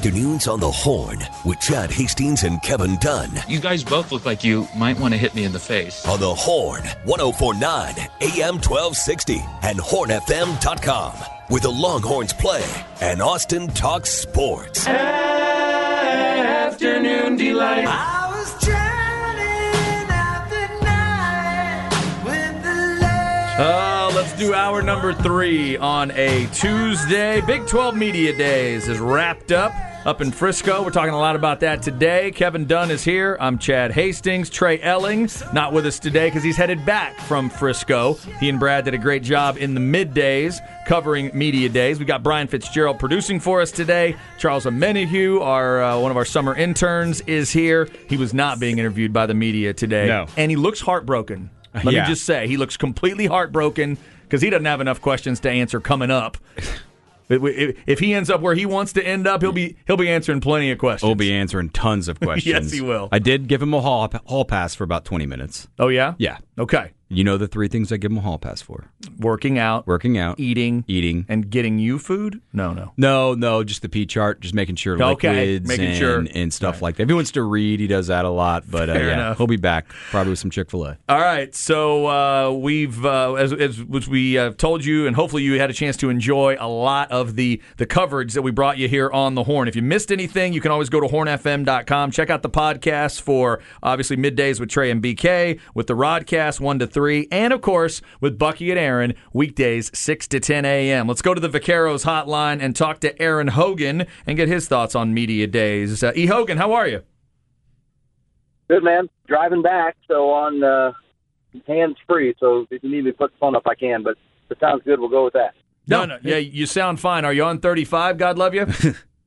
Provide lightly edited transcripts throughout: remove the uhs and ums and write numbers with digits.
Afternoons on the Horn with Chad Hastings and Kevin Dunn. You guys both look like you might want to hit me in the face. On the Horn, 104.9 AM 1260 and hornfm.com. Where the Longhorns play and Austin talks sports. Afternoon delight. I was drowning out the night with the light. Let's do hour number 3 on a Tuesday. Big 12 Media Days is wrapped up in Frisco. We're talking a lot about that today. Kevin Dunn is here. I'm Chad Hastings. Trey Elling, not with us today because he's headed back from Frisco. He and Brad did a great job in the middays covering Media Days. We got Brian Fitzgerald producing for us today. Charles Amenahue, one of our summer interns, is here. He was not being interviewed by the media today. No. And he looks heartbroken. Let me just say, he looks completely heartbroken because he doesn't have enough questions to answer coming up. If he ends up where he wants to end up, he'll be answering plenty of questions. He'll be answering tons of questions. Yes, he will. I did give him a hall pass for about 20 minutes. Oh, yeah? Yeah. Okay. You know the 3 things I give him a hall pass for? Working out, eating, and getting you food? No, just the P chart, just making sure liquids and stuff like that. If he wants to read, he does that a lot, but he'll be back probably with some Chick-fil-A. All right, so we've, as we told you, and hopefully you had a chance to enjoy a lot of the coverage that we brought you here on the Horn. If you missed anything, you can always go to hornfm.com. Check out the podcast for, obviously, Middays with Trey and BK, with the Rodcast 1 to 3, and, of course, with Bucky and Aaron, weekdays 6 to 10 a.m. Let's go to the Vaqueros hotline and talk to Aaron Hogan and get his thoughts on Media Days. E. Hogan, how are you? Good, man. Driving back, so on hands-free, so if you need me to put the phone up, I can, but if it sounds good, we'll go with that. No. Yeah, you sound fine. Are you on 35, God love you?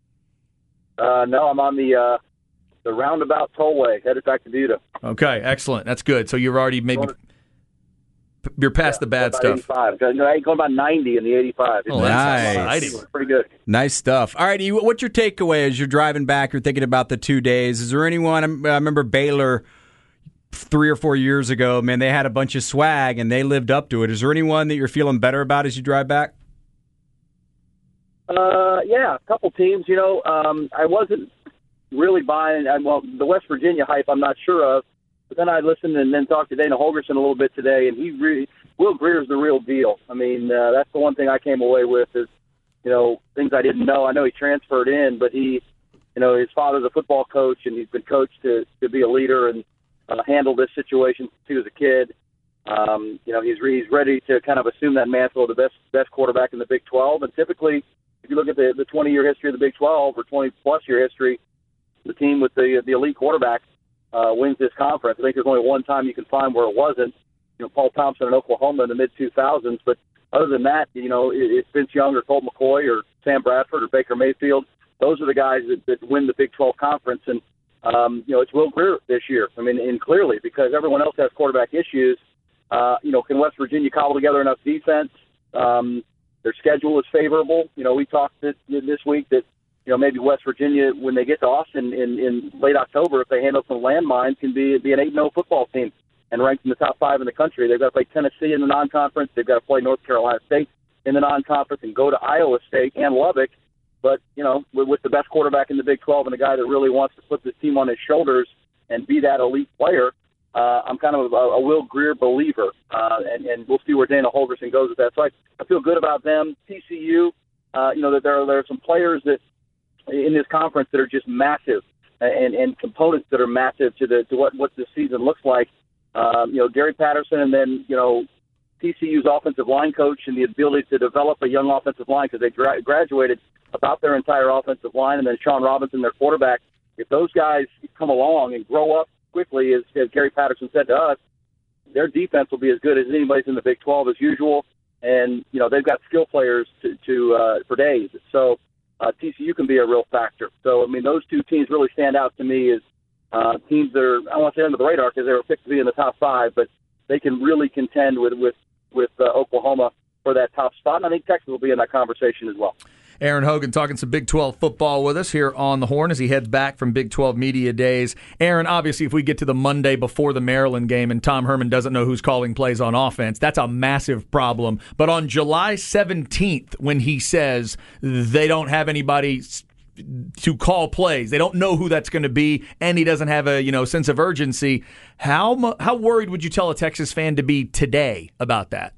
No, I'm on the roundabout tollway, headed back to Buda. Okay, excellent. That's good. So you're already you're past the bad stuff. 85. Going about 90 in the 85. Oh, that's exciting. Pretty good. Nice stuff. All right, what's your takeaway as you're driving back? You're thinking about the 2 days. Is there anyone? I remember Baylor 3 or 4 years ago. Man, they had a bunch of swag and they lived up to it. Is there anyone that you're feeling better about as you drive back? Yeah, a couple teams. I wasn't really buying. The West Virginia hype, I'm not sure of. But then I listened and then talked to Dana Holgorsen a little bit today, and Will Greer's the real deal. I mean, that's the one thing I came away with is, things I didn't know. I know he transferred in, but his father's a football coach, and he's been coached to be a leader and handle this situation since he was a kid. He's ready to kind of assume that mantle of the best quarterback in the Big 12. And typically, if you look at the 20-year history of the Big 12 or 20-plus-year history, the team with the elite quarterback wins this conference. I think there's only one time you can find where it wasn't. Paul Thompson in Oklahoma in the mid-2000s. But other than that, it's Vince Young or Colt McCoy or Sam Bradford or Baker Mayfield. Those are the guys that win the Big 12 conference. And, it's Will Grier this year. I mean, and clearly, because everyone else has quarterback issues, can West Virginia cobble together enough defense? Their schedule is favorable. We talked this week that, maybe West Virginia, when they get to Austin in late October, if they handle some landmines, can be an 8-0 football team and ranked in the top 5 in the country. They've got to play Tennessee in the non-conference. They've got to play North Carolina State in the non-conference and go to Iowa State and Lubbock. But, with the best quarterback in the Big 12 and a guy that really wants to put this team on his shoulders and be that elite player, I'm kind of a Will Grier believer, and we'll see where Dana Holgorsen goes with that. So I feel good about them. TCU, that there are some players that in this conference that are just massive and components that are massive to what this season looks like. Gary Patterson and then, TCU's offensive line coach and the ability to develop a young offensive line because they graduated about their entire offensive line, and then Sean Robinson, their quarterback. If those guys come along and grow up quickly, as Gary Patterson said to us, their defense will be as good as anybody's in the Big 12 as usual. And, they've got skill players for days. So TCU can be a real factor. So, those two teams really stand out to me as teams that are, I don't want to say under the radar because they were picked to be in the top 5, but they can really contend with Oklahoma for that top spot. And I think Texas will be in that conversation as well. Aaron Hogan talking some Big 12 football with us here on the Horn as he heads back from Big 12 Media Days. Aaron, obviously, if we get to the Monday before the Maryland game and Tom Herman doesn't know who's calling plays on offense, that's a massive problem. But on July 17th, when he says they don't have anybody to call plays. They don't know who that's going to be, and he doesn't have a sense of urgency. How worried would you tell a Texas fan to be today about that?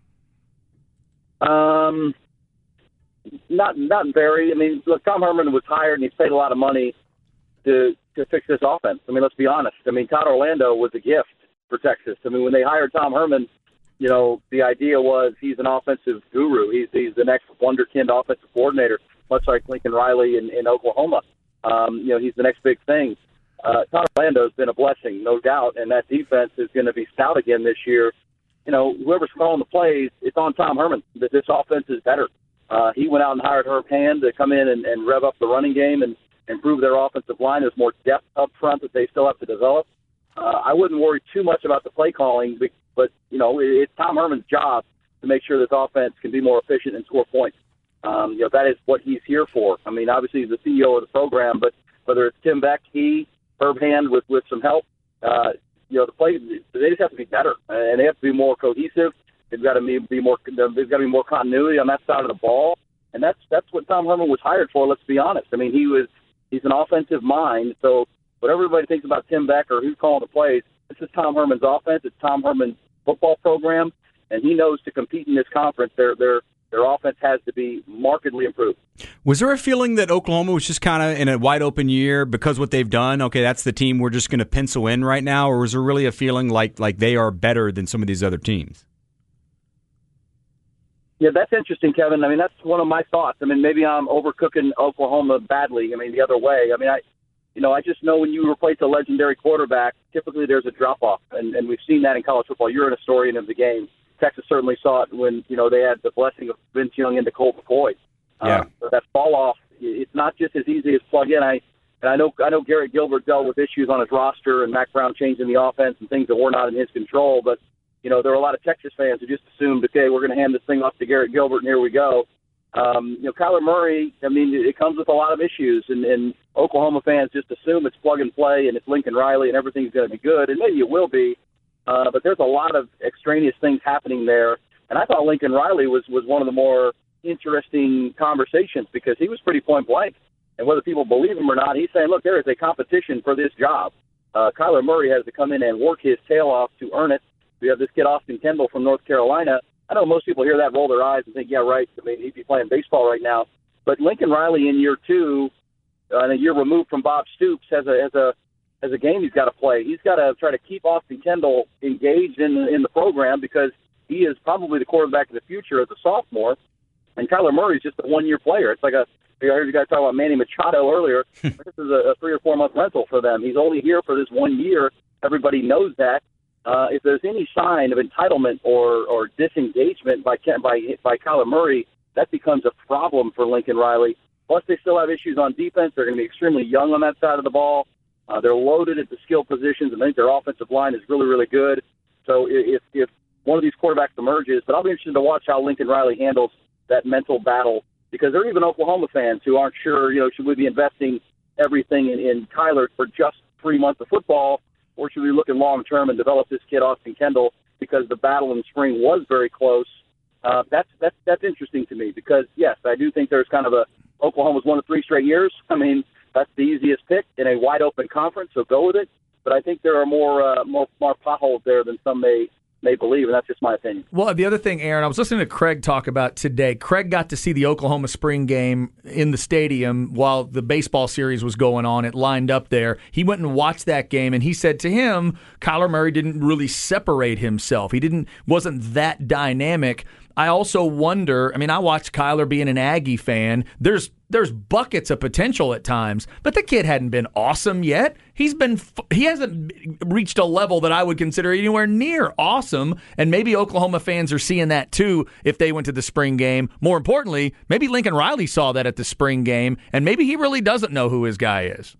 Not very. I mean, look, Tom Herman was hired and he's paid a lot of money to fix this offense. I mean, let's be honest. I mean, Todd Orlando was a gift for Texas. I mean, when they hired Tom Herman, the idea was he's an offensive guru. He's the next wonderkind offensive coordinator, much like Lincoln Riley in Oklahoma. He's the next big thing. Todd Orlando's been a blessing, no doubt, and that defense is going to be stout again this year. Whoever's calling the plays, it's on Tom Herman. This offense is better. He went out and hired Herb Hand to come in and rev up the running game and improve their offensive line. There's more depth up front that they still have to develop. I wouldn't worry too much about the play calling, but it's Tom Herman's job to make sure this offense can be more efficient and score points. That is what he's here for. I mean, obviously he's the CEO of the program, but whether it's Tim Beck, Herb Hand with some help, the play, they just have to be better, and they have to be more cohesive. They've got to be more. There's got to be more continuity on that side of the ball, and that's what Tom Herman was hired for. Let's be honest. I mean, he's an offensive mind. So what everybody thinks about Tim Beck or who's calling the plays, this is Tom Herman's offense. It's Tom Herman's football program, and he knows to compete in this conference, their offense has to be markedly improved. Was there a feeling that Oklahoma was just kind of in a wide open year because what they've done? Okay, that's the team we're just going to pencil in right now, or was there really a feeling like they are better than some of these other teams? Yeah, that's interesting, Kevin. I mean, that's one of my thoughts. I mean, maybe I'm overcooking Oklahoma badly. I mean, the other way. I mean, I just know when you replace a legendary quarterback, typically there's a drop-off, and we've seen that in college football. You're an historian of the game. Texas certainly saw it when, they had the blessing of Vince Young into Colt McCoy. Yeah. That fall-off, it's not just as easy as plug in. I know Garrett Gilbert dealt with issues on his roster and Mac Brown changing the offense and things that were not in his control, but there were a lot of Texas fans who just assumed, okay, we're going to hand this thing off to Garrett Gilbert, and here we go. Kyler Murray, I mean, it comes with a lot of issues, and Oklahoma fans just assume it's plug and play and it's Lincoln Riley and everything's going to be good, and maybe it will be, but there's a lot of extraneous things happening there. And I thought Lincoln Riley was one of the more interesting conversations because he was pretty point blank. And whether people believe him or not, he's saying, look, there is a competition for this job. Kyler Murray has to come in and work his tail off to earn it. We have this kid, Austin Kendall, from North Carolina. I know most people hear that, roll their eyes, and think, yeah, right. I mean, he'd be playing baseball right now. But Lincoln Riley in year two, and a year removed from Bob Stoops, has a game he's got to play. He's got to try to keep Austin Kendall engaged in the program because he is probably the quarterback of the future as a sophomore. And Kyler Murray's just a one-year player. It's like I heard you guys talk about Manny Machado earlier. This is a 3 or 4 month rental for them. He's only here for this 1 year. Everybody knows that. If there's any sign of entitlement or disengagement by Kyler Murray, that becomes a problem for Lincoln Riley. Plus, they still have issues on defense. They're going to be extremely young on that side of the ball. They're loaded at the skill positions, and I think their offensive line is really, really good. So if one of these quarterbacks emerges, but I'll be interested to watch how Lincoln Riley handles that mental battle because there are even Oklahoma fans who aren't sure, should we be investing everything in Kyler for just 3 months of football, or should we look at long-term and develop this kid, Austin Kendall, because the battle in the spring was very close? That's interesting to me because, yes, I do think there's kind of Oklahoma's won 3 straight years. I mean, that's the easiest pick in a wide-open conference, so go with it. But I think there are more potholes there than some may believe, and that's just my opinion. Well, the other thing, Aaron, I was listening to Craig talk about today. Craig got to see the Oklahoma spring game in the stadium while the baseball series was going on. It lined up there. He went and watched that game, and he said to him, Kyler Murray didn't really separate himself. Wasn't that dynamic. I also wonder, I watched Kyler being an Aggie fan. There's buckets of potential at times, but the kid hadn't been awesome yet. He hasn't reached a level that I would consider anywhere near awesome, and maybe Oklahoma fans are seeing that too if they went to the spring game. More importantly, maybe Lincoln Riley saw that at the spring game, and maybe he really doesn't know who his guy is.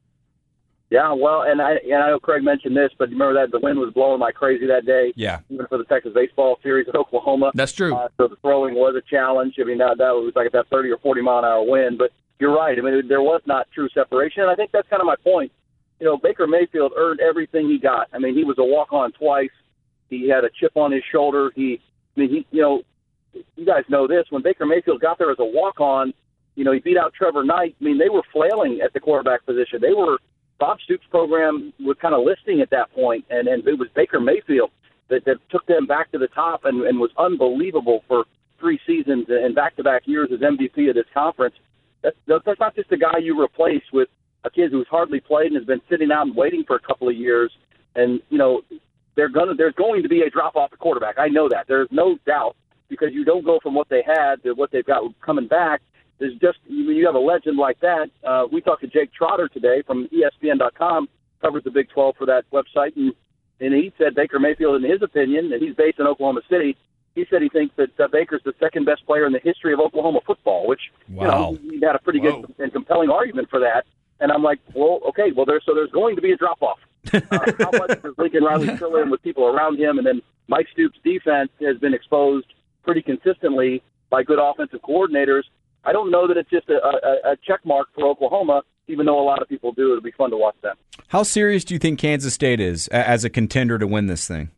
Yeah, well, and I know Craig mentioned this, but remember that the wind was blowing like crazy that day. Yeah. Even for the Texas baseball series at Oklahoma. That's true. So the throwing was a challenge. I mean, that was like that 30 or 40 mile an hour wind. But you're right. I mean, there was not true separation, and I think that's kind of my point. Baker Mayfield earned everything he got. I mean, he was a walk-on twice. He had a chip on his shoulder. You guys know this. When Baker Mayfield got there as a walk-on, he beat out Trevor Knight. I mean, they were flailing at the quarterback position. Bob Stoops' program was kind of listing at that point, and it was Baker Mayfield that took them back to the top and was unbelievable for 3 seasons and back-to-back years as MVP of this conference. That's not just a guy you replace with a kid who's hardly played and has been sitting out and waiting for a couple of years. And, there's going to be a drop-off at quarterback. I know that. There's no doubt, because you don't go from what they had to what they've got coming back. There's just, when you have a legend like that, we talked to Jake Trotter today from ESPN.com, covers the Big 12 for that website, and he said Baker Mayfield, in his opinion, and he's based in Oklahoma City, he said he thinks that Baker's the second best player in the history of Oklahoma football, which, he had a pretty good and compelling argument for that. And I'm like, well, okay, there's going to be a drop-off. How much does Lincoln Riley fill in with people around him? And then Mike Stoops' defense has been exposed pretty consistently by good offensive coordinators. I don't know that it's just a check mark for Oklahoma, even though a lot of people do. It'll be fun to watch them. How serious do you think Kansas State is as a contender to win this thing?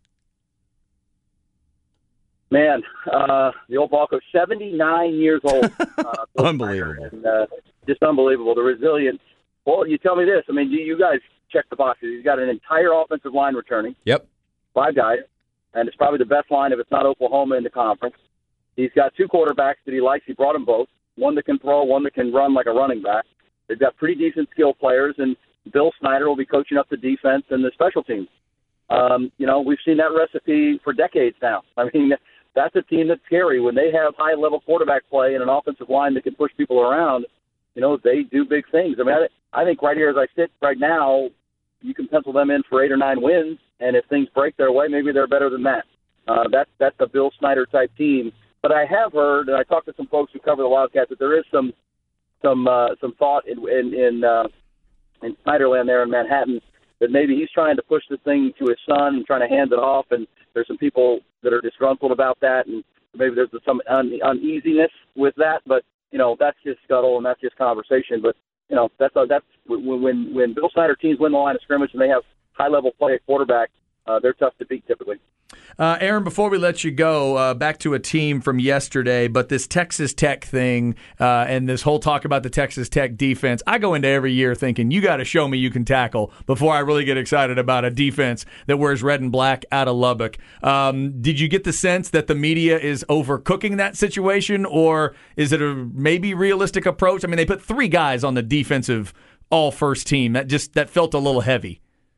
Man, the old ball coach, 79 years old. Unbelievable. And, just unbelievable. The resilience. Well, you tell me this. I mean, you guys check the boxes. He's got an entire offensive line returning. Yep. 5 guys. And it's probably the best line if it's not Oklahoma in the conference. He's got 2 quarterbacks that he likes. He brought them both. One that can throw, one that can run like a running back. They've got pretty decent skill players, and Bill Snyder will be coaching up the defense and the special teams. We've seen that recipe for decades now. I mean, that's a team that's scary. When they have high-level quarterback play and an offensive line that can push people around, they do big things. I mean, I think right here as I sit right now, you can pencil them in for 8 or 9 wins, and if things break their way, maybe they're better than that. That's a Bill Snyder-type team. But I have heard, and I talked to some folks who cover the Wildcats, that there is some thought in Snyderland there in Manhattan that maybe he's trying to push this thing to his son and trying to hand it off, and there's some people that are disgruntled about that, and maybe there's some uneasiness with that. But that's just scuttle and that's just conversation. But that's when Bill Snyder teams win the line of scrimmage and they have high level play at quarterback, they're tough to beat typically. Aaron, before we let you go, back to a team from yesterday, but this Texas Tech thing and this whole talk about the Texas Tech defense, I go into every year thinking, you got to show me you can tackle before I really get excited about a defense that wears red and black out of Lubbock. Did you get the sense that the media is overcooking that situation, or is it a maybe realistic approach? I mean, they put 3 guys on the defensive all-first team. That felt a little heavy.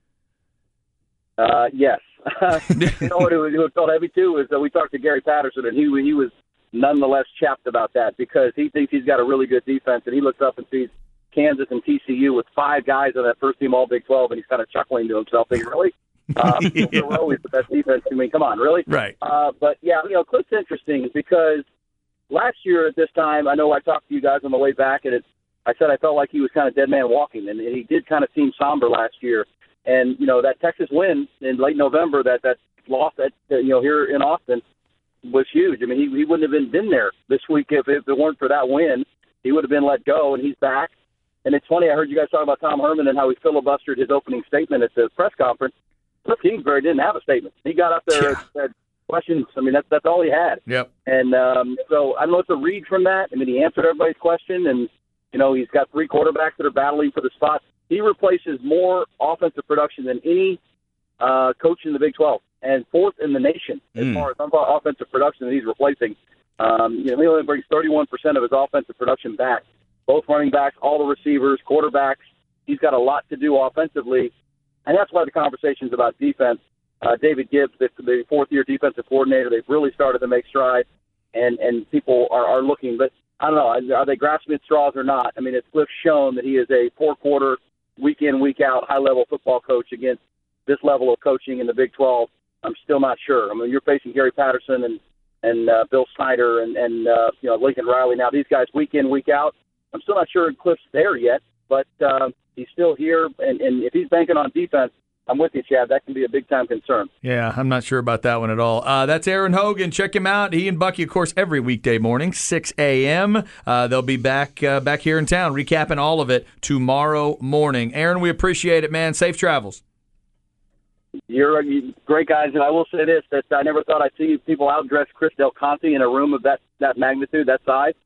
Yes. What felt heavy too is that we talked to Gary Patterson, and he was nonetheless chapped about that because he thinks he's got a really good defense, and he looks up and sees Kansas and TCU with 5 guys on that first team All Big 12, and he's kind of chuckling to himself, thinking, "Really? We're always the best defense. I mean, come on, really?" Right. But yeah, Cliff's interesting because last year at this time, I know I talked to you guys on the way back, and I said I felt like he was kind of dead man walking, and he did kind of seem somber last year. And, that Texas win in late November, that loss here in Austin was huge. I mean, he wouldn't have been there this week if it weren't for that win. He would have been let go, and he's back. And it's funny, I heard you guys talk about Tom Herman and how he filibustered his opening statement at the press conference. Cliff Kingsbury didn't have a statement. He got up there and said questions. I mean, that's all he had. Yep. And so I don't know what to read from that. I mean, he answered everybody's question, and, he's got 3 quarterbacks that are battling for the spot. He replaces more offensive production than any coach in the Big 12, and 4th in the nation as far as offensive production that he's replacing. He only brings 31% of his offensive production back. Both running backs, all the receivers, quarterbacks. He's got a lot to do offensively, and that's why the conversation's about defense. David Gibbs, the 4th-year defensive coordinator, they've really started to make strides, and people are looking. But I don't know, are they grasping at straws or not? I mean, it's Cliff shown that he is a 4-quarter, week in, week out, high-level football coach against this level of coaching in the Big 12. I'm still not sure. I mean, you're facing Gary Patterson and Bill Snyder and Lincoln Riley. Now, these guys week in, week out. I'm still not sure Cliff's there yet, but he's still here. And if he's banking on defense, I'm with you, Chad. That can be a big-time concern. Yeah, I'm not sure about that one at all. That's Aaron Hogan. Check him out. He and Bucky, of course, every weekday morning, 6 a.m. They'll be back here in town, recapping all of it tomorrow morning. Aaron, we appreciate it, man. Safe travels. You're great guys, and I will say this, that I never thought I'd see people outdress Chris Del Conte in a room of that magnitude, that size.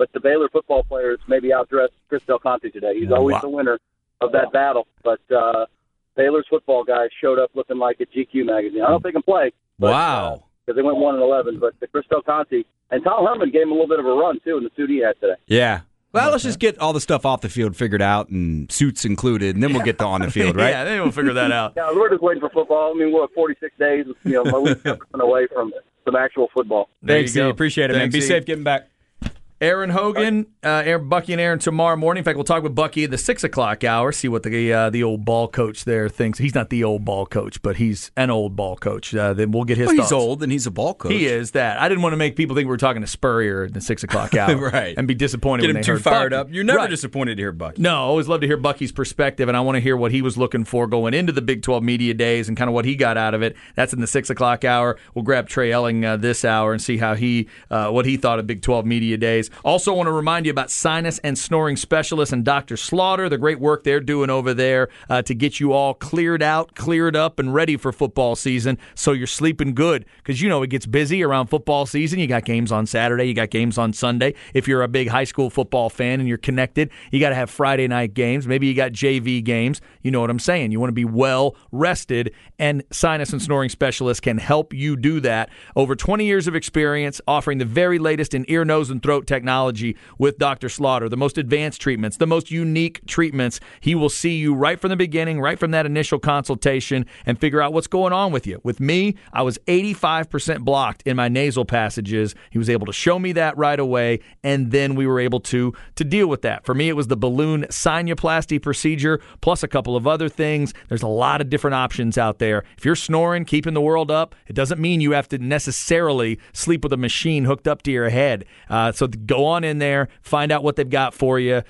but the Baylor football players maybe outdressed Chris Del Conte today. He's always the winner of that battle. But Baylor's football guys showed up looking like a GQ magazine. I don't think they can play. Wow. Because they went 1-11, but the Chris Del Conte and Tom Herman gave him a little bit of a run, too, in the suit he had today. Yeah. Well, let's just get all the stuff off the field figured out, and suits included, and then we'll get to on the field, right? Yeah, then we'll figure that out. Yeah, we're just waiting for football. I mean, we're 46 days, a week away from some actual football. Thanks, Steve. Appreciate it, man. Be safe getting back. Aaron Hogan, Bucky and Aaron tomorrow morning. In fact, we'll talk with Bucky at the 6 o'clock hour, see what the old ball coach there thinks. He's not the old ball coach, but he's an old ball coach. Then we'll get his thoughts. He's old, and he's a ball coach. He is that. I didn't want to make people think we were talking to Spurrier at the 6 o'clock hour. Right. And be disappointed when they too heard fired Bucky. up. You're never disappointed to hear Bucky. No, I always love to hear Bucky's perspective, and I want to hear what he was looking for going into the Big 12 Media Days and kind of what he got out of it. That's in the 6 o'clock hour. We'll grab Trey Elling this hour and see how what he thought of Big 12 Media Days. Also want to remind you about Sinus and Snoring Specialist and Dr. Slaughter, the great work they're doing over there to get you all cleared up, and ready for football season so you're sleeping good. Because, it gets busy around football season. You got games on Saturday. You got games on Sunday. If you're a big high school football fan and you're connected, you got to have Friday night games. Maybe you got JV games. You know what I'm saying. You want to be well rested, and Sinus and Snoring Specialist can help you do that. Over 20 years of experience offering the very latest in ear, nose, and throat technology with Dr. Slaughter, the most advanced treatments, the most unique treatments. He will see you right from the beginning, right from that initial consultation, and figure out what's going on with you. With me, I was 85% blocked in my nasal passages. He was able to show me that right away, and then we were able to deal with that. For me, it was the balloon sinuplasty procedure, plus a couple of other things. There's a lot of different options out there. If you're snoring, keeping the world up, it doesn't mean you have to necessarily sleep with a machine hooked up to your head. So go on in there, find out what they've got for you.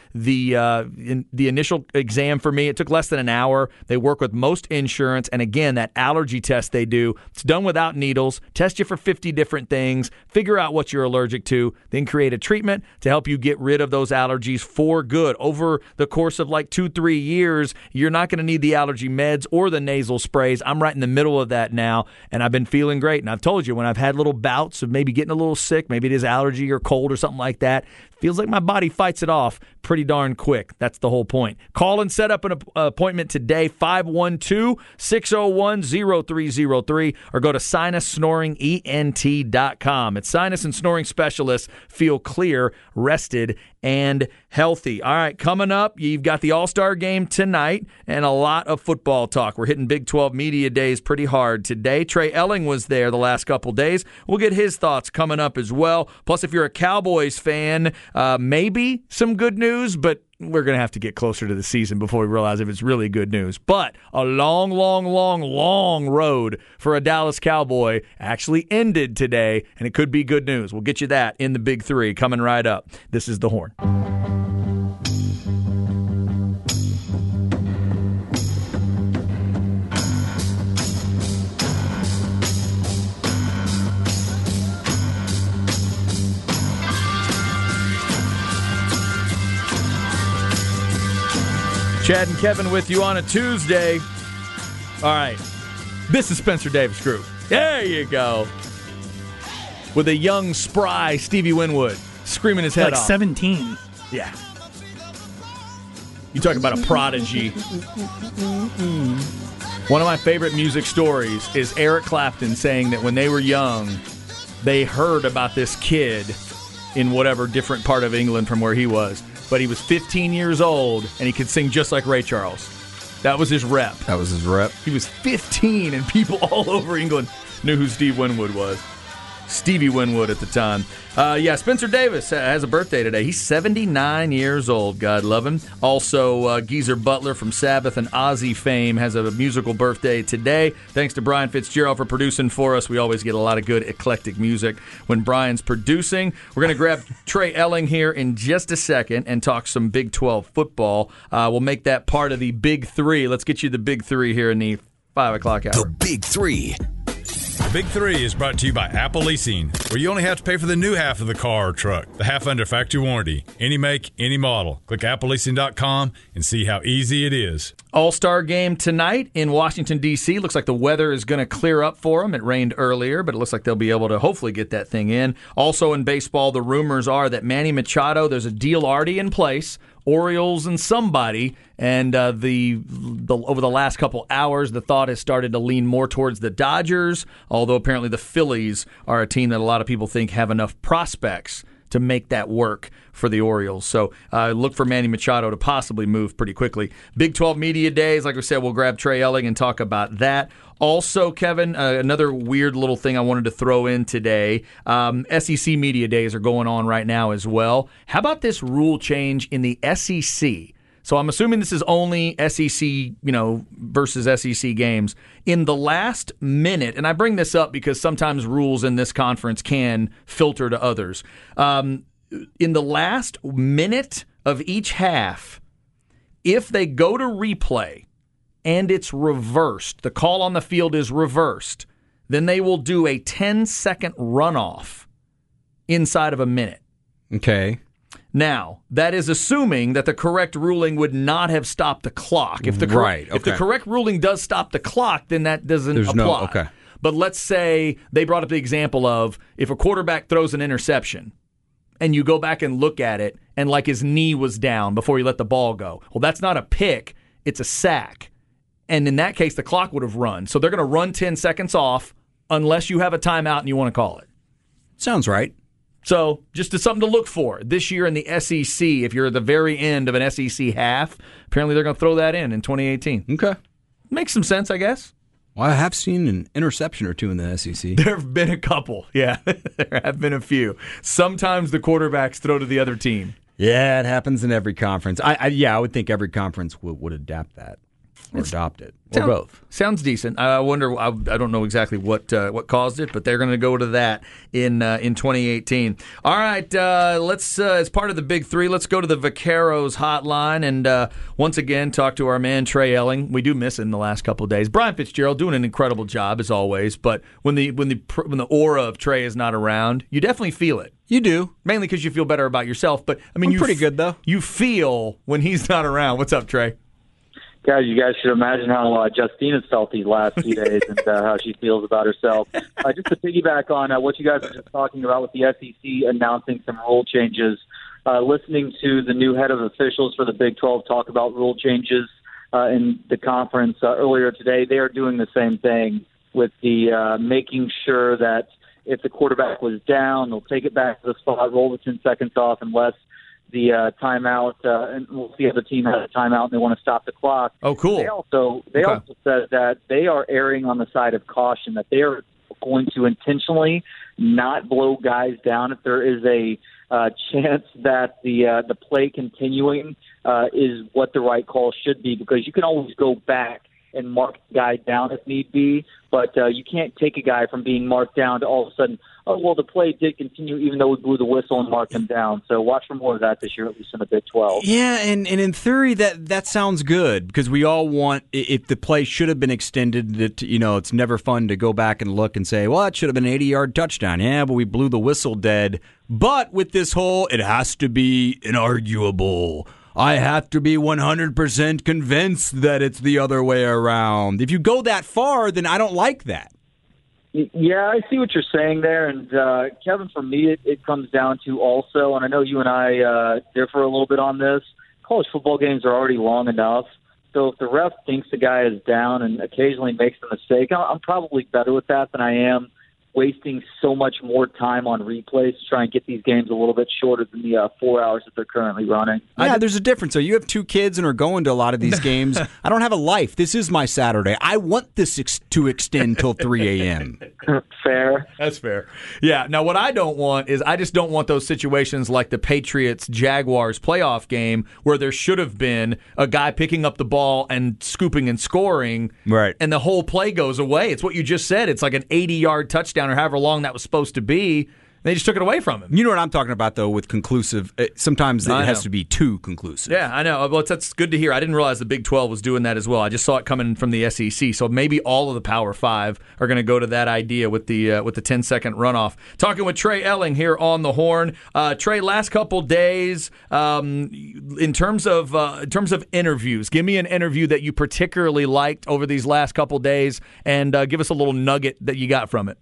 The initial exam for me, it took less than an hour. They work with most insurance, and again, that allergy test they do, it's done without needles, test you for 50 different things, figure out what you're allergic to, then create a treatment to help you get rid of those allergies for good. Over the course of like 2-3 years, you're not going to need the allergy meds or the nasal sprays. I'm right in the middle of that now, and I've been feeling great. And I've told you, when I've had little bouts of maybe getting a little sick, maybe it is allergy or cold or something like that, feels like my body fights it off pretty darn quick. That's the whole point. Call and set up an appointment today, 512-601-0303, or go to sinussnoringent.com. It's Sinus and Snoring Specialists. Feel clear, rested, and healthy. All right, coming up, you've got the All-Star game tonight and a lot of football talk. We're hitting Big 12 Media Days pretty hard today. Trey Elling was there the last couple days. We'll get his thoughts coming up as well. Plus, if you're a Cowboys fan, maybe some good news, but we're going to have to get closer to the season before we realize if it's really good news. But a long road for a Dallas Cowboy actually ended today, and it could be good news. We'll get you that in the Big Three coming right up. This is The Horn. Chad and Kevin with you on a Tuesday. All right. This is Spencer Davis Group. There you go. With a young, spry Stevie Winwood screaming his head off. Like 17. Yeah. You talk about a prodigy. One of my favorite music stories is Eric Clapton saying that when they were young, they heard about this kid in whatever different part of England from where he was. But he was 15 years old, and he could sing just like Ray Charles. That was his rep. He was 15, and people all over England knew who Steve Winwood was. Stevie Winwood at the time. Spencer Davis has a birthday today. He's 79 years old. God love him. Also, Geezer Butler from Sabbath and Ozzy fame has a musical birthday today. Thanks to Brian Fitzgerald for producing for us. We always get a lot of good eclectic music when Brian's producing. We're going to grab Trey Elling here in just a second and talk some Big 12 football. We'll make that part of the Big Three. Let's get you the Big Three here in the 5 o'clock hour. The Big Three. Big Three is brought to you by Apple Leasing, where you only have to pay for the new half of the car or truck, the half under factory warranty. Any make, any model. Click appleleasing.com and see how easy it is. All-Star game tonight in Washington, D.C. Looks like the weather is going to clear up for them. It rained earlier, but it looks like they'll be able to hopefully get that thing in. Also in baseball, the rumors are that Manny Machado, there's a deal already in place, Orioles and somebody, and over the last couple hours, the thought has started to lean more towards the Dodgers, although apparently the Phillies are a team that a lot of people think have enough prospects to make that work for the Orioles. So look for Manny Machado to possibly move pretty quickly. Big 12 Media Days, like we said, we'll grab Trey Elling and talk about that. Also, Kevin, another weird little thing I wanted to throw in today. SEC Media Days are going on right now as well. How about this rule change in the SEC? So I'm assuming this is only SEC, versus SEC games. In the last minute, and I bring this up because sometimes rules in this conference can filter to others. In the last minute of each half, if they go to replay and it's reversed, the call on the field is reversed, then they will do a 10-second runoff inside of a minute. Okay. Now, that is assuming that the correct ruling would not have stopped the clock. If the correct ruling does stop the clock, then that doesn't apply. Okay. But let's say they brought up the example of if a quarterback throws an interception and you go back and look at it and like his knee was down before he let the ball go. Well, that's not a pick. It's a sack. And in that case, the clock would have run. So they're going to run 10 seconds off unless you have a timeout and you want to call it. Sounds right. So just something to look for. This year in the SEC, if you're at the very end of an SEC half, apparently they're going to throw that in 2018. Okay. Makes some sense, I guess. Well, I have seen an interception or two in the SEC. There have been a couple. Yeah, there have been a few. Sometimes the quarterbacks throw to the other team. Yeah, it happens in every conference. I would think every conference would adapt that. Or adopt it, or both. Sounds decent. I wonder. I don't know exactly what caused it, but they're going to go to that in 2018. All right, let's as part of the Big Three, let's go to the Vaqueros hotline and once again talk to our man Trey Elling. We do miss him the last couple of days. Brian Fitzgerald doing an incredible job as always, but when the aura of Trey is not around, you definitely feel it. You do, mainly because you feel better about yourself. But I mean, you're pretty good though. You feel when he's not around. What's up, Trey? Guys, you guys should imagine how Justina's felt these last few days and how she feels about herself. Just to piggyback on what you guys were just talking about with the SEC announcing some rule changes, listening to the new head of officials for the Big 12 talk about rule changes in the conference earlier today, they are doing the same thing with the making sure that if the quarterback was down, they'll take it back to the spot, roll the 10 seconds off unless the timeout, and we'll see if the team has a timeout and they want to stop the clock. Oh, cool. They also said that they are erring on the side of caution, that they are going to intentionally not blow guys down if there is a chance that the play continuing is what the right call should be, because you can always go back and mark the guy down if need be, but you can't take a guy from being marked down to all of a sudden, oh, well, the play did continue even though we blew the whistle and marked him down. So watch for more of that this year, at least in the Big 12. Yeah, and in theory, that sounds good, because we all want, if the play should have been extended, it's never fun to go back and look and say, well, it should have been an 80-yard touchdown. Yeah, but we blew the whistle dead. But with this whole, it has to be inarguable, I have to be 100% convinced that it's the other way around. If you go that far, then I don't like that. Yeah, I see what you're saying there. And, Kevin, for me, it comes down to also, and I know you and I differ a little bit on this, college football games are already long enough. So if the ref thinks the guy is down and occasionally makes a mistake, I'm probably better with that than I am wasting so much more time on replays to try and get these games a little bit shorter than the 4 hours that they're currently running. Yeah, there's a difference. So you have two kids and are going to a lot of these games. I don't have a life. This is my Saturday. I want this to extend till 3 a.m. Fair. That's fair. Yeah. Now, what I don't want is I just don't want those situations like the Patriots-Jaguars playoff game where there should have been a guy picking up the ball and scooping and scoring, right, and the whole play goes away. It's what you just said. It's like an 80-yard touchdown or however long that was supposed to be. They just took it away from him. You know what I'm talking about, though, with conclusive. Sometimes it has to be too conclusive. Yeah, I know. Well, that's good to hear. I didn't realize the Big 12 was doing that as well. I just saw it coming from the SEC. So maybe all of the Power 5 are going to go to that idea with the 10-second runoff. Talking with Trey Elling here on the Horn. Trey, last couple days, in terms of interviews, give me an interview that you particularly liked over these last couple days, and give us a little nugget that you got from it.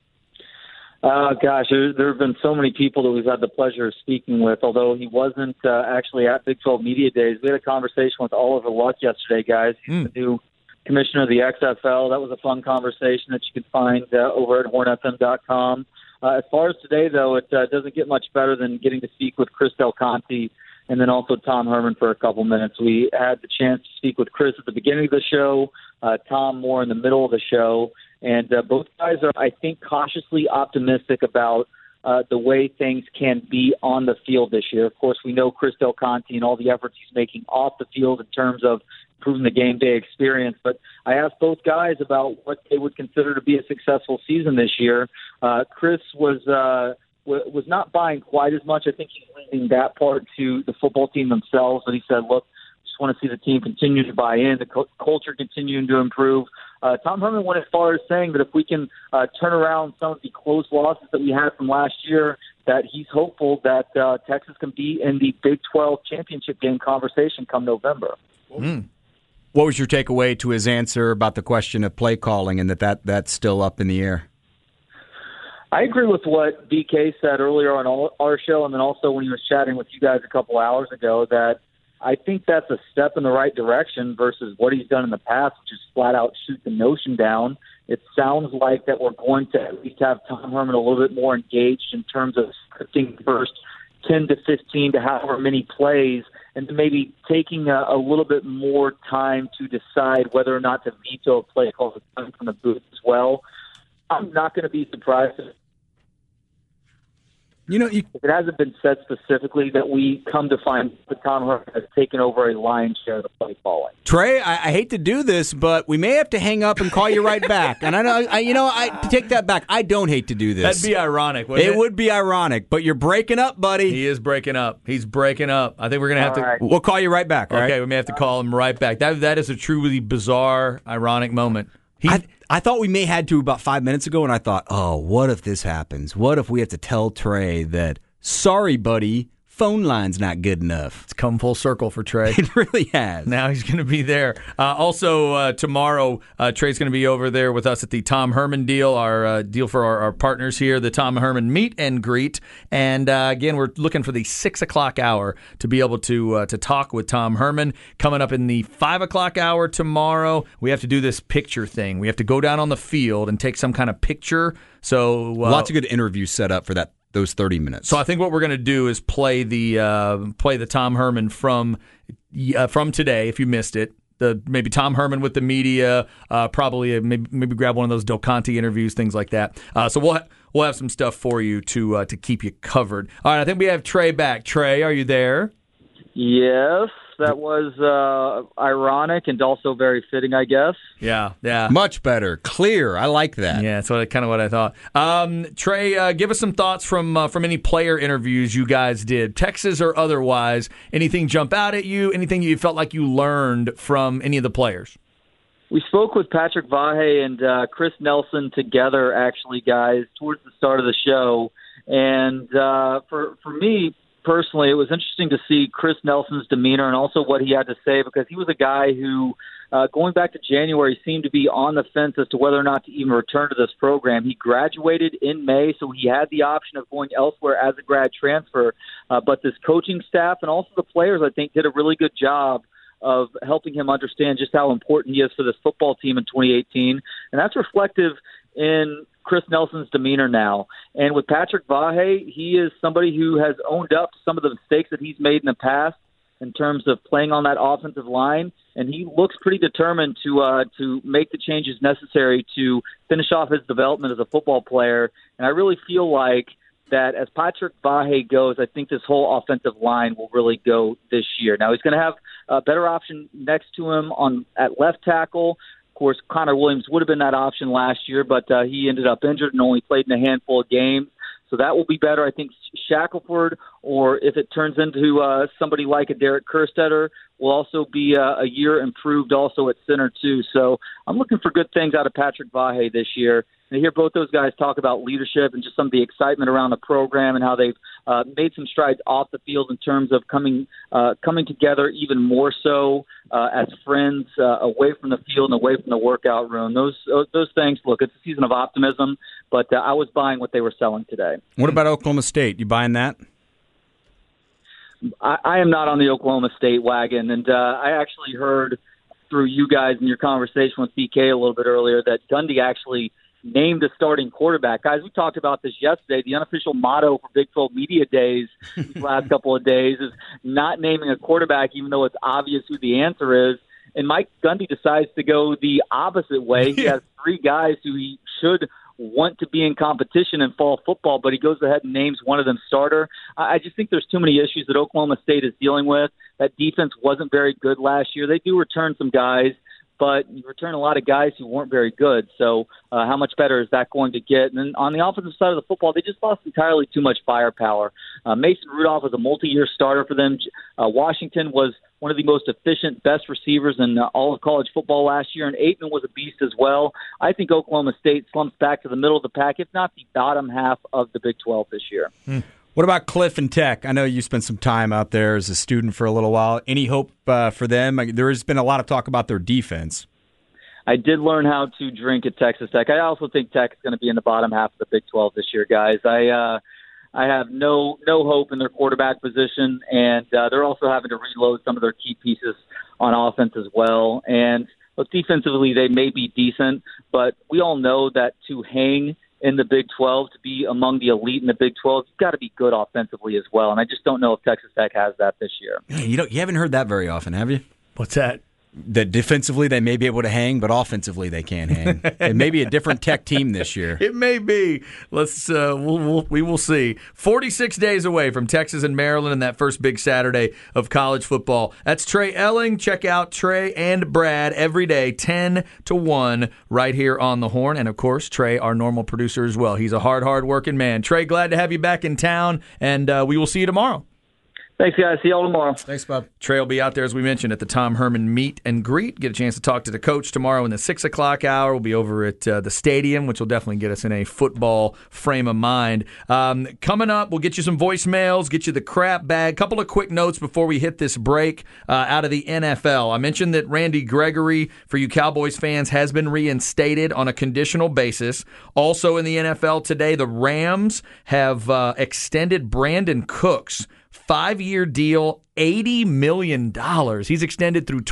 Gosh, there have been so many people that we've had the pleasure of speaking with, although he wasn't actually at Big 12 Media Days. We had a conversation with Oliver Luck yesterday, guys. He's the new commissioner of the XFL. That was a fun conversation that you can find over at hornfm.com. As far as today, though, it doesn't get much better than getting to speak with Chris Del Conte and then also Tom Herman for a couple minutes. We had the chance to speak with Chris at the beginning of the show, Tom more in the middle of the show. And both guys are, I think, cautiously optimistic about the way things can be on the field this year. Of course, we know Chris Del Conte and all the efforts he's making off the field in terms of improving the game day experience. But I asked both guys about what they would consider to be a successful season this year. Chris was not buying quite as much. I think he's leaving that part to the football team themselves. But he said, look, just want to see the team continue to buy in, the culture continuing to improve. Tom Herman went as far as saying that if we can turn around some of the close losses that we had from last year, that he's hopeful that Texas can be in the Big 12 championship game conversation come November. What was your takeaway to his answer about the question of play calling and that's still up in the air? I agree with what BK said earlier on our show, and then also when he was chatting with you guys a couple hours ago, that I think that's a step in the right direction versus what he's done in the past, which is flat out shoot the notion down. It sounds like that we're going to at least have Tom Herman a little bit more engaged in terms of scripting the first 10 to 15 to however many plays, and maybe taking a little bit more time to decide whether or not to veto a play call from the booth as well. I'm not going to be surprised if if it hasn't been said specifically that we come to find that Tom Herman has taken over a lion's share of the play calling. Trey, I hate to do this, but we may have to hang up and call you right back. And I take that back. I don't hate to do this. That'd be ironic, wouldn't it? It would be ironic, but you're breaking up, buddy. He is breaking up. He's breaking up. I think we're going to have to... Right. We'll call you right back, all right? Okay, we may have to call him right back. That is a truly bizarre, ironic moment. I thought we may had to about 5 minutes ago, and I thought, oh, what if this happens? What if we have to tell Trey that, sorry, buddy, phone line's not good enough? It's come full circle for Trey. It really has. Now he's going to be there. Also, tomorrow, Trey's going to be over there with us at the Tom Herman deal, our deal for our partners here, the Tom Herman Meet and Greet. And again, we're looking for the 6 o'clock hour to be able to talk with Tom Herman. Coming up in the 5 o'clock hour tomorrow, we have to do this picture thing. We have to go down on the field and take some kind of picture. So lots of good interviews set up for those 30 minutes. So I think what we're going to do is play the Tom Herman from today. If you missed it, maybe Tom Herman with the media, probably maybe grab one of those Del Conte interviews, things like that. So we'll have some stuff for you to keep you covered. All right, I think we have Trey back. Trey, are you there? Yes, that was ironic and also very fitting, I guess. Yeah. Much better. Clear. I like that. Yeah, that's kind of what I thought. Trey, give us some thoughts from any player interviews you guys did, Texas or otherwise. Anything jump out at you? Anything you felt like you learned from any of the players? We spoke with Patrick Vahe and Chris Nelson together, actually, guys, towards the start of the show. And for me, personally, it was interesting to see Chris Nelson's demeanor and also what he had to say, because he was a guy who, going back to January, seemed to be on the fence as to whether or not to even return to this program. He graduated in May, so he had the option of going elsewhere as a grad transfer. But this coaching staff and also the players, I think, did a really good job of helping him understand just how important he is for this football team in 2018. And that's reflective in Chris Nelson's demeanor now. And with Patrick Vahe, he is somebody who has owned up to some of the mistakes that he's made in the past in terms of playing on that offensive line, and he looks pretty determined to make the changes necessary to finish off his development as a football player. And I really feel like that as Patrick Vahe goes, I think this whole offensive line will really go this year. Now, he's going to have a better option next to him at left tackle. Of course, Connor Williams would have been that option last year, but he ended up injured and only played in a handful of games. So that will be better. I think Shackelford, or if it turns into somebody like a Derek Kerstetter, will also be a year improved also at center too. So I'm looking for good things out of Patrick Vahe this year. And to hear both those guys talk about leadership and just some of the excitement around the program and how they've made some strides off the field in terms of coming together even more so as friends away from the field and away from the workout room. Those things, look, it's a season of optimism, but I was buying what they were selling today. What about Oklahoma State? You buying that? I am not on the Oklahoma State wagon, and I actually heard through you guys in your conversation with BK a little bit earlier that Gundy actually named a starting quarterback. Guys, we talked about this yesterday. The unofficial motto for Big 12 Media Days these last couple of days is not naming a quarterback, even though it's obvious who the answer is. And Mike Gundy decides to go the opposite way. He has three guys who he should want to be in competition in fall football, but he goes ahead and names one of them starter. I just think there's too many issues that Oklahoma State is dealing with. That defense wasn't very good last year. They do return some guys, but you return a lot of guys who weren't very good. So how much better is that going to get? And then on the offensive side of the football, they just lost entirely too much firepower. Mason Rudolph was a multi-year starter for them. Washington was one of the most efficient, best receivers in all of college football last year, and Aitman was a beast as well. I think Oklahoma State slumps back to the middle of the pack, if not the bottom half of the Big 12 this year. What about Cliff and Tech? I know you spent some time out there as a student for a little while. Any hope for them? There has been a lot of talk about their defense. I did learn how to drink at Texas Tech. I also think Tech is going to be in the bottom half of the Big 12 this year, guys. I have no hope in their quarterback position, and they're also having to reload some of their key pieces on offense as well. And look, defensively, they may be decent, but we all know that to hang in the Big 12, to be among the elite in the Big 12, you've got to be good offensively as well. And I just don't know if Texas Tech has that this year. You haven't heard that very often, have you? What's that? That defensively they may be able to hang, but offensively they can't hang. It may be a different Tech team this year. It may be. Let's we will see. 46 days away from Texas and Maryland and that first big Saturday of college football. That's Trey Elling. Check out Trey and Brad every day, 10 to 1, right here on the Horn. And of course, Trey, our normal producer as well. He's a hard working man. Trey, glad to have you back in town, and we will see you tomorrow. Thanks, guys. See you all tomorrow. Thanks, Bob. Trey will be out there, as we mentioned, at the Tom Herman Meet and Greet. Get a chance to talk to the coach tomorrow in the 6 o'clock hour. We'll be over at the stadium, which will definitely get us in a football frame of mind. Coming up, we'll get you some voicemails, get you the crap bag. Couple of quick notes before we hit this break out of the NFL. I mentioned that Randy Gregory, for you Cowboys fans, has been reinstated on a conditional basis. Also in the NFL today, the Rams have extended Brandon Cooks 5-year deal, $80 million. He's extended through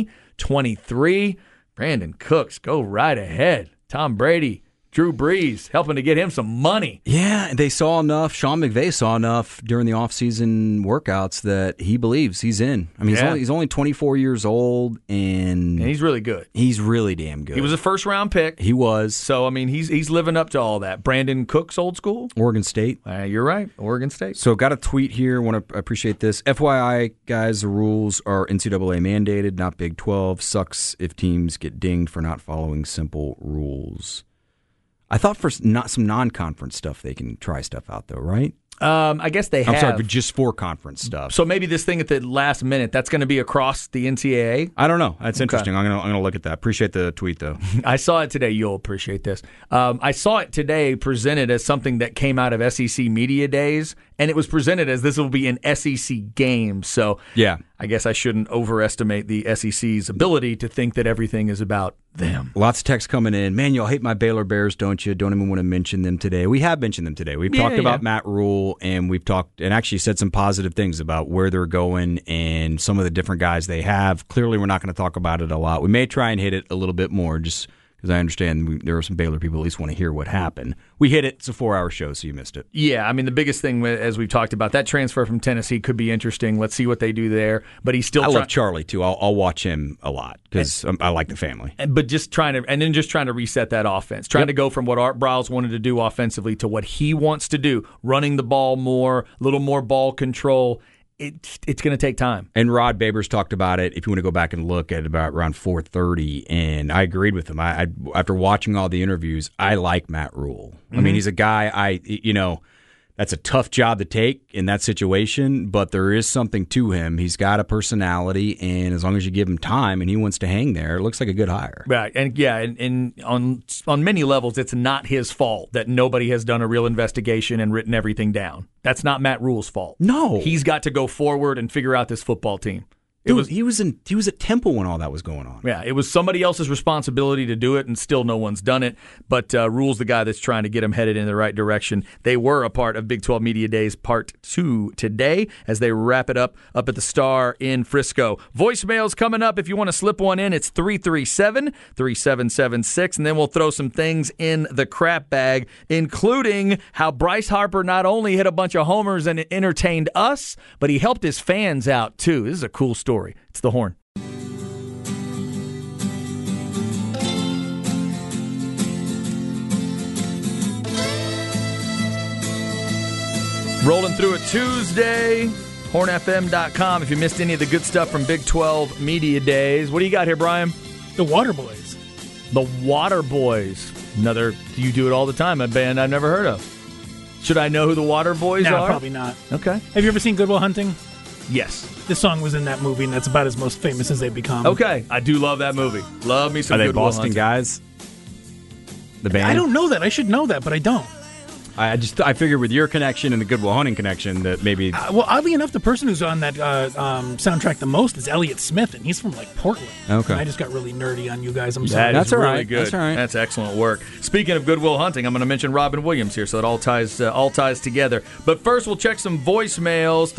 2023. Brandon Cooks, go right ahead. Tom Brady, Drew Brees, helping to get him some money. Yeah, and they saw enough. Sean McVay saw enough during the offseason workouts that he believes he's in. I mean, he's only 24 years old, and he's really good. He's really damn good. He was a first-round pick. He was. So, I mean, he's living up to all that. Brandon Cooks, old school? Oregon State. You're right, Oregon State. So, got a tweet here. Want to appreciate this. FYI, guys, the rules are NCAA mandated, not Big 12. Sucks if teams get dinged for not following simple rules. I thought for not some non-conference stuff they can try stuff out though, right? I guess they have. I'm sorry, but just for conference stuff. So maybe this thing at the last minute, that's going to be across the NCAA? I don't know. That's interesting. I'm gonna look at that. Appreciate the tweet, though. I saw it today. You'll appreciate this. I saw it today presented as something that came out of SEC Media Days, and it was presented as this will be an SEC game. So yeah, I guess I shouldn't overestimate the SEC's ability to think that everything is about them. Lots of texts coming in. Man, y'all hate my Baylor Bears, don't you? Don't even want to mention them today. We have mentioned them today. We've talked about Matt Rule, and we've talked and actually said some positive things about where they're going and some of the different guys they have. Clearly, we're not going to talk about it a lot. We may try and hit it a little bit more just because I understand there are some Baylor people who at least want to hear what happened. We hit it. It's a 4-hour show, so you missed it. Yeah, I mean, the biggest thing, as we've talked about, that transfer from Tennessee could be interesting. Let's see what they do there. But he's still. I love Charlie too. I'll watch him a lot because I like the family. But just trying to reset that offense, trying to go from what Art Briles wanted to do offensively to what he wants to do, running the ball more, a little more ball control. It's going to take time. And Rod Babers talked about it, if you want to go back and look at about around 4:30, and I agreed with him. I after watching all the interviews, I like Matt Rule. Mm-hmm. I mean, he's a guy That's a tough job to take in that situation, but there is something to him. He's got a personality, and as long as you give him time and he wants to hang there, it looks like a good hire. Right, and on many levels, it's not his fault that nobody has done a real investigation and written everything down. That's not Matt Rule's fault. No. He's got to go forward and figure out this football team. He was at Temple when all that was going on. Yeah, it was somebody else's responsibility to do it, and still no one's done it. But Rule's the guy that's trying to get them headed in the right direction. They were a part of Big 12 Media Days Part 2 today as they wrap it up at the Star in Frisco. Voicemails coming up. If you want to slip one in, it's 337-3776, and then we'll throw some things in the crap bag, including how Bryce Harper not only hit a bunch of homers and entertained us, but he helped his fans out, too. This is a cool story. It's the Horn. Rolling through a Tuesday, hornfm.com. If you missed any of the good stuff from Big 12 Media Days. What do you got here, Brian? The Waterboys. The Waterboys. Another, you do it all the time, a band I've never heard of. Should I know who the Waterboys are? No, probably not. Okay. Have you ever seen Good Will Hunting? Yes. This song was in that movie, and that's about as most famous as they've become. Okay. I do love that movie. Love me some Good Will Hunting. Are they Boston guys? The band? I don't know that. I should know that, but I don't. I figured with your connection and the Good Will Hunting connection that maybe... well, oddly enough, the person who's on that soundtrack the most is Elliott Smith, and he's from, like, Portland. Okay. And I just got really nerdy on you guys. I'm sorry. That's all really right. good. That's all right. That's excellent work. Speaking of Good Will Hunting, I'm going to mention Robin Williams here, so it all ties together. But first, we'll check some voicemails.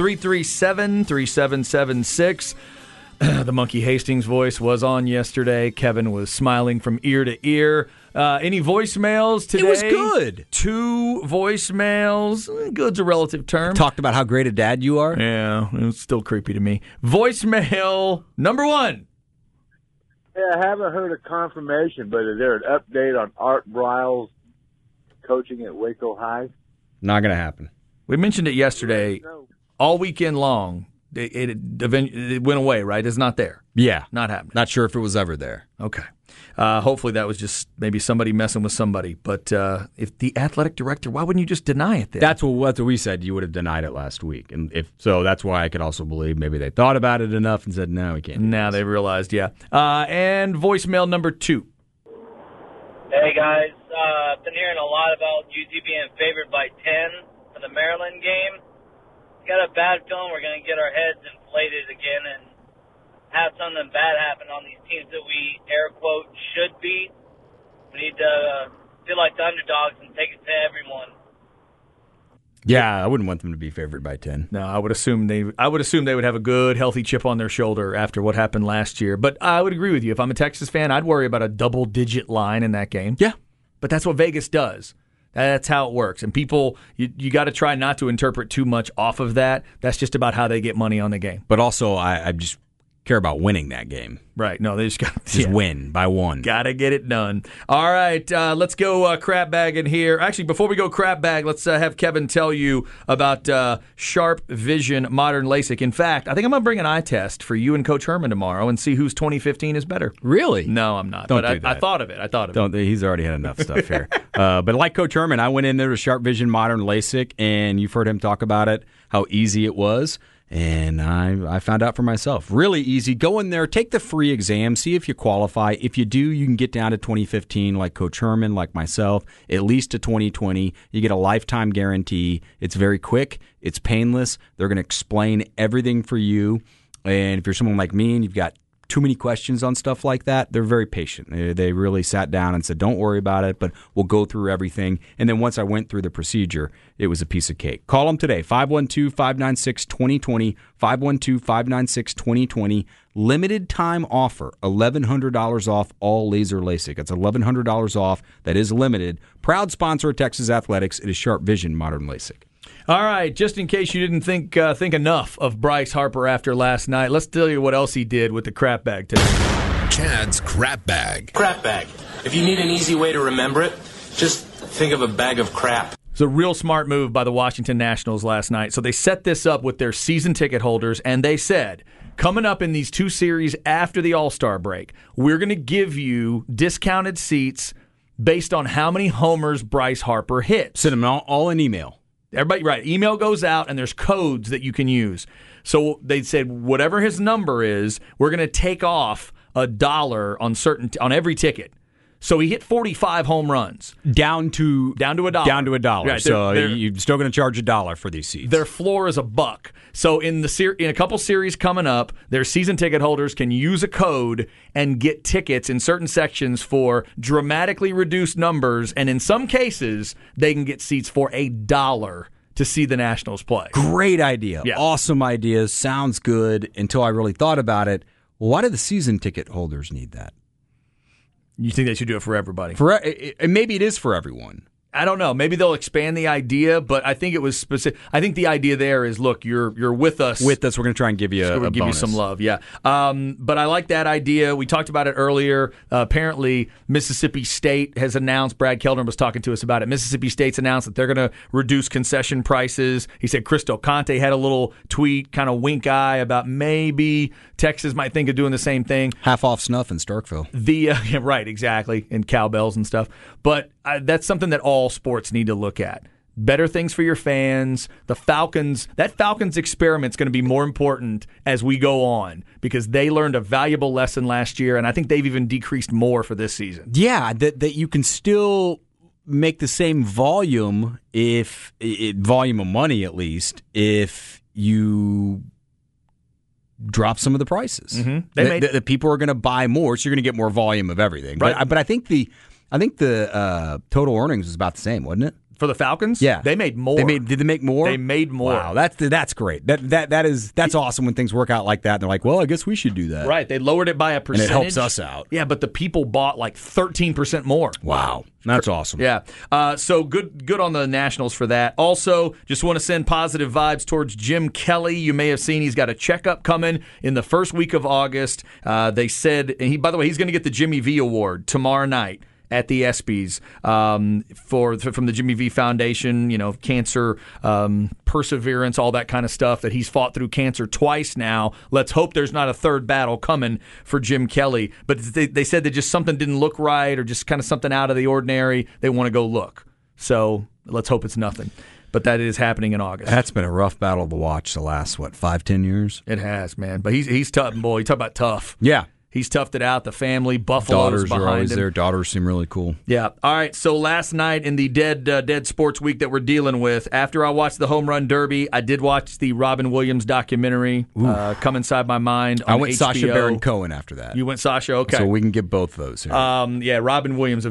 337-3776. The Monkey Hastings voice was on yesterday. Kevin was smiling from ear to ear. Any voicemails today? It was good. 2 voicemails. Good's a relative term. Talked about how great a dad you are? Yeah, it's still creepy to me. Voicemail number 1. Hey, I haven't heard a confirmation, but is there an update on Art Briles coaching at Waco High? Not going to happen. We mentioned it yesterday. All weekend long. It went away, right? It's not there. Yeah. Not happening. Not sure if it was ever there. Okay. Hopefully that was just maybe somebody messing with somebody. But if the athletic director, why wouldn't you just deny it then? That's what we said. You would have denied it last week. And if so, that's why I could also believe maybe they thought about it enough and said, no, we can't. Now they realized, yeah. And voicemail number 2. Hey, guys. Been hearing a lot about UT being favored by 10 for the Maryland game. Got a bad feeling we're going to get our heads inflated again and have something bad happen on these teams that we, air quote, should beat. We need to feel like the underdogs and take it to everyone. Yeah, I wouldn't want them to be favored by 10. No, I would assume they would have a good, healthy chip on their shoulder after what happened last year. But I would agree with you. If I'm a Texas fan, I'd worry about a double-digit line in that game. Yeah. But that's what Vegas does. That's how it works. And people, you got to try not to interpret too much off of that. That's just about how they get money on the game. But also, I just care about winning that game. Right. No, they just got to win by 1. Got to get it done. All right. Let's go crap bag in here. Actually, before we go crap bag, let's have Kevin tell you about Sharp Vision Modern LASIK. In fact, I think I'm going to bring an eye test for you and Coach Herman tomorrow and see whose 2015 is better. Really? No, I'm not. Don't but do that. I thought of it. He's already had enough stuff here. But like Coach Herman, I went in there to Sharp Vision Modern LASIK, and you've heard him talk about it, how easy it was. And I found out for myself. Really easy. Go in there, take the free exam, see if you qualify. If you do, you can get down to 2015 like Coach Herman, like myself, at least to 2020. You get a lifetime guarantee. It's very quick. It's painless. They're going to explain everything for you. And if you're someone like me and you've got too many questions on stuff like that, they're very patient. They really sat down and said, don't worry about it, but we'll go through everything. And then once I went through the procedure, it was a piece of cake. Call them today, 512-596-2020, 512-596-2020. Limited time offer, $1,100 off all laser LASIK. It's $1,100 off. That is limited. Proud sponsor of Texas Athletics. It is Sharp Vision Modern LASIK. All right, just in case you didn't think enough of Bryce Harper after last night, let's tell you what else he did with the crap bag today. Chad's crap bag. Crap bag. If you need an easy way to remember it, just think of a bag of crap. It's a real smart move by the Washington Nationals last night. So they set this up with their season ticket holders, and they said, coming up in these 2 series after the All-Star break, we're going to give you discounted seats based on how many homers Bryce Harper hits. Send them all an email. Everybody, right. Email goes out, and there's codes that you can use. So they said, whatever his number is, we're going to take off $1 on every ticket. So he hit 45 home runs. Down to $1. Down to $1. Right, so you're still going to charge $1 for these seats. Their floor is $1. So in a couple series coming up, their season ticket holders can use a code and get tickets in certain sections for dramatically reduced numbers, and in some cases, they can get seats for $1 to see the Nationals play. Great idea. Yeah. Awesome idea. Sounds good until I really thought about it. Why do the season ticket holders need that? You think they should do it for everybody? Maybe it is for everyone. I don't know. Maybe they'll expand the idea, but I think it was specific. I think the idea there is, look, you're with us. With us, we're going to try and give you a bonus. You some love, yeah. But I like that idea. We talked about it earlier. Apparently, Mississippi State has announced, Brad Keldner was talking to us about it, Mississippi State's announced that they're going to reduce concession prices. He said Chris Del Conte had a little tweet, kind of wink eye, about maybe Texas might think of doing the same thing. Half off snuff in Starkville. Yeah, right, exactly, and cowbells and stuff. But that's something that all sports need to look at. Better things for your fans. The Falcons, that Falcons experiment's going to be more important as we go on because they learned a valuable lesson last year, and I think they've even decreased more for this season. Yeah, that you can still make the same volume volume of money at least if you drop some of the prices. Mm-hmm. The people are going to buy more, so you're going to get more volume of everything. Right. But I think the total earnings was about the same, wasn't it? For the Falcons? Yeah. They made more. Did they make more? They made more. Wow, that's great. That's awesome when things work out like that. And they're like, well, I guess we should do that. Right. They lowered it by a percentage. And it helps us out. Yeah, but the people bought like 13% more. Wow. That's awesome. Yeah. So good on the Nationals for that. Also, just want to send positive vibes towards Jim Kelly. You may have seen he's got a checkup coming in the first week of August. They said, and by the way, he's going to get the Jimmy V Award tomorrow night at the ESPYs from the Jimmy V Foundation, cancer perseverance, all that kind of stuff, that he's fought through cancer twice now. Let's hope there's not a third battle coming for Jim Kelly. But they said that just something didn't look right or just kind of something out of the ordinary. They want to go look. So let's hope it's nothing. But that is happening in August. That's been a rough battle to watch the last, 5-10 years? It has, man. But he's tough, boy. You talk about tough. Yeah. He's toughed it out. The family, Buffalo's behind him. Daughters are always there. Daughters seem really cool. Yeah. All right. So last night in the dead sports week that we're dealing with, after I watched the Home Run Derby, I did watch the Robin Williams documentary, Come Inside My Mind on I went HBO. Sacha Baron Cohen after that. You went Sacha? Okay. So we can get both those here. Yeah, Robin Williams,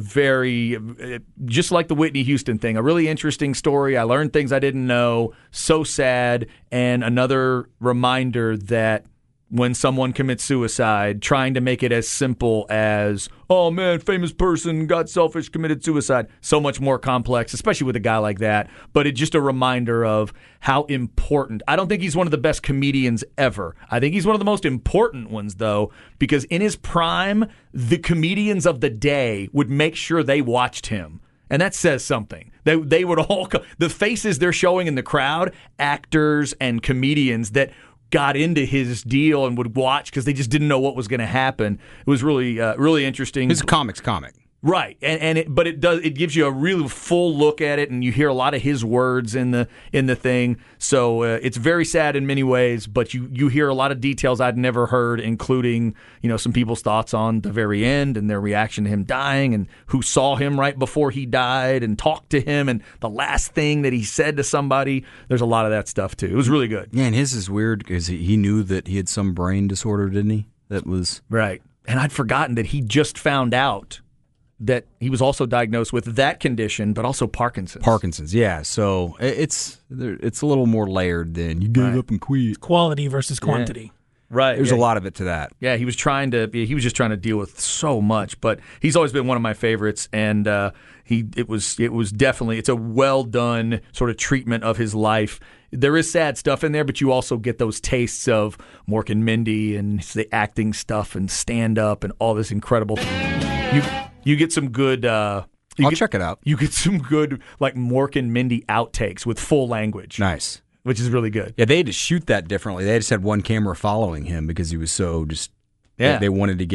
just like the Whitney Houston thing, a really interesting story. I learned things I didn't know. So sad. And another reminder that when someone commits suicide, trying to make it as simple as, oh man, famous person, got selfish, committed suicide. So much more complex, especially with a guy like that. But it's just a reminder of how important. I don't think he's one of the best comedians ever. I think he's one of the most important ones, though, because in his prime, the comedians of the day would make sure they watched him. And that says something. They would all, the faces they're showing in the crowd, actors and comedians that got into his deal and would watch because they just didn't know what was going to happen. It was really really interesting. He's a comic. Right, but it gives you a really full look at it, and you hear a lot of his words in the thing. So it's very sad in many ways, but you hear a lot of details I'd never heard, including some people's thoughts on the very end and their reaction to him dying, and who saw him right before he died and talked to him, and the last thing that he said to somebody. There's a lot of that stuff too. It was really good. Yeah, and his is weird because he knew that he had some brain disorder, didn't he? That was right, and I'd forgotten that he just found out that he was also diagnosed with that condition, but also Parkinson's. Parkinson's, yeah. So it's a little more layered than you gave up and quit. It's quality versus quantity. Yeah. Right. There's a lot of it to that. Yeah, he was just trying to deal with so much, but he's always been one of my favorites, and it was definitely, it's a well done sort of treatment of his life. There is sad stuff in there, but you also get those tastes of Mork and Mindy and the acting stuff and stand up and all this incredible. You get some good. I'll check it out. You get some good like Mork and Mindy outtakes with full language. Nice. Which is really good. Yeah, they had to shoot that differently. They just had one camera following him because he was so just. Yeah. They wanted to get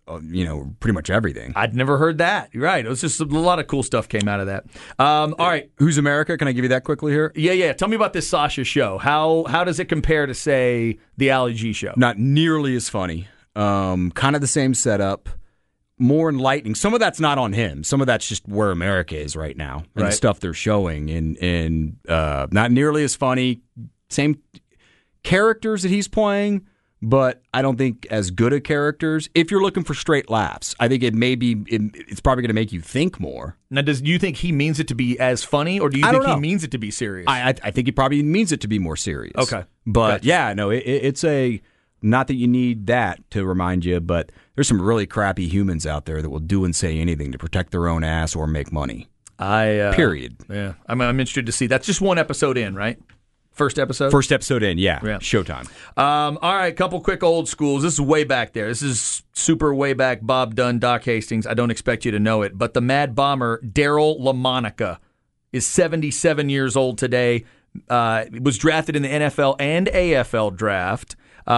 pretty much everything. I'd never heard that. You're right. It was just a lot of cool stuff came out of that. All right. Who's America? Can I give you that quickly here? Yeah. Tell me about this Sasha show. How does it compare to, say, the Ali G show? Not nearly as funny. Kind of the same setup. More enlightening. Some of that's not on him. Some of that's just where America is right now and the stuff they're showing. And not nearly as funny. Same characters that he's playing, but I don't think as good of characters. If you're looking for straight laughs, I think it's probably going to make you think more. Now, do you think he means it to be as funny, or do you think he means it to be serious? I think he probably means it to be more serious. Okay. But it's a... Not that you need that to remind you, but there's some really crappy humans out there that will do and say anything to protect their own ass or make money. Period. Yeah, I'm interested to see. That's just one episode in, right? First episode? First episode in, yeah. Showtime. All right, couple quick old schools. This is way back there. This is super way back. Bob Dunn, Doc Hastings. I don't expect you to know it, but the Mad Bomber, Daryle Lamonica, is 77 years old today. Was drafted in the NFL and AFL draft. In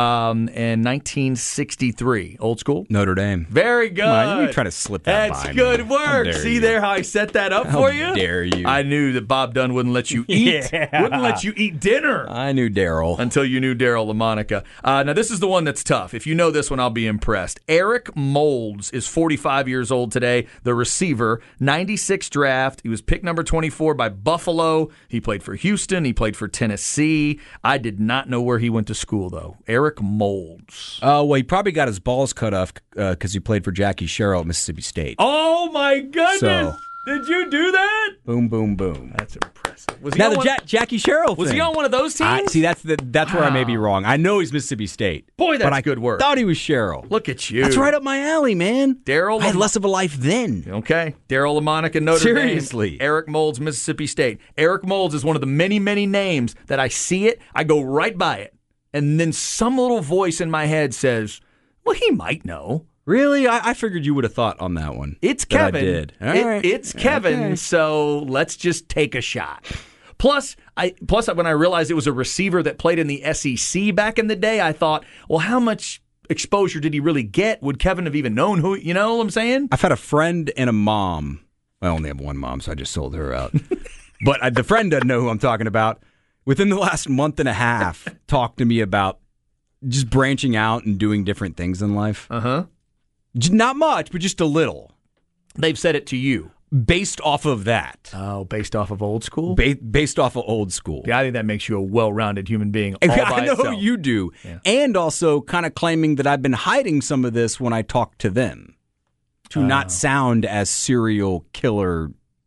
1963. Old school? Notre Dame. Very good. Come on, you try to slip that by me. That's good work. See there how I set that up for you? How dare you? I knew that Bob Dunn wouldn't let you eat. Wouldn't let you eat dinner. I knew Daryle. Until you knew Daryle Lamonica. Now, this is the one that's tough. If you know this one, I'll be impressed. Eric Moulds is 45 years old today, the receiver. 96 draft. He was pick number 24 by Buffalo. He played for Houston. He played for Tennessee. I did not know where he went to school, though. Eric Moulds. Well, he probably got his balls cut off because he played for Jackie Sherrill at Mississippi State. Oh, my goodness. Did you do that? Boom, boom, boom. That's impressive. Was he now, Jackie Sherrill Was he on one of those teams? See, that's where I may be wrong. I know he's Mississippi State. Boy, that's good work. I thought he was Sherrill. Look at you. That's right up my alley, man. Daryle. I had less of a life then. Okay. Daryle Lamonica, Notre Dame. Seriously. Eric Moulds, Mississippi State. Eric Moulds is one of the many, many names that I see it, I go right by it. And then some little voice in my head says, well, he might know. Really? I figured you would have thought on that one. It's Kevin. I did. It's Kevin, so let's just take a shot. Plus, when I realized it was a receiver that played in the SEC back in the day, I thought, well, how much exposure did he really get? Would Kevin have even known who, you know what I'm saying? I've had a friend and a mom. I only have one mom, so I just sold her out. But the friend doesn't know who I'm talking about. Within the last month and a half, talked to me about just branching out and doing different things in life. Uh-huh. Not much, but just a little. They've said it to you. Based off of that. Oh, based off of old school? Based off of old school. Yeah, I think that makes you a well-rounded human being all by I know itself. you do. Yeah. And also kind of claiming that I've been hiding some of this when I talk to them. To not sound as serial killer.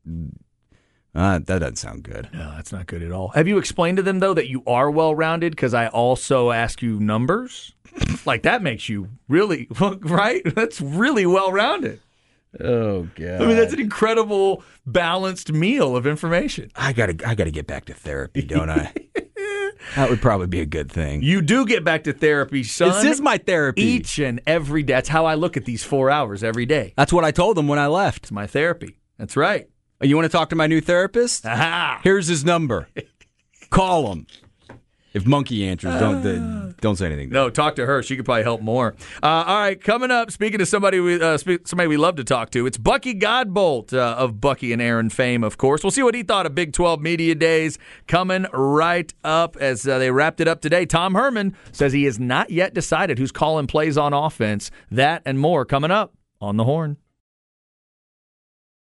That doesn't sound good. No, that's not good at all. Have you explained to them, though, that you are well-rounded because I also ask you numbers? Like, that makes you really, right? That's really well-rounded. Oh, God. I mean, that's an incredible, balanced meal of information. I gotta get back to therapy, don't I? That would probably be a good thing. You do get back to therapy, son. This is my therapy. Each and every day. That's how I look at these 4 hours every day. That's what I told them when I left. It's my therapy. That's right. You want to talk to my new therapist? Aha. Here's his number. Call him. If Monkey answers, don't say anything. No, talk to her. She could probably help more. All right, coming up, speaking to somebody we love to talk to, it's Bucky Godbolt of Bucky and Aaron fame, of course. We'll see what he thought of Big 12 Media Days coming right up as they wrapped it up today. Tom Herman says he has not yet decided who's calling plays on offense. That and more coming up on The Horn.